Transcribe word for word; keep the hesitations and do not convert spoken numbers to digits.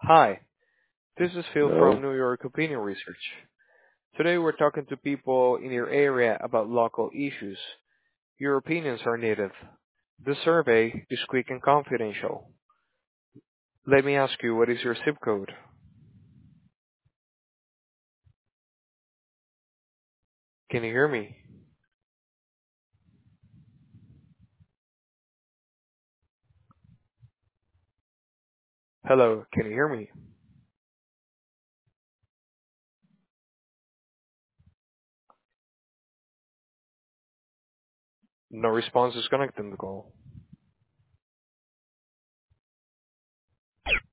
Hi, this is Phil from Hello. New York Opinion Research. Today we're talking to people in your area about local issues. Your opinions are needed. The survey is quick and confidential. Let me ask you, what is your zip code? Can you hear me? Hello, can you hear me? No response is connecting the call.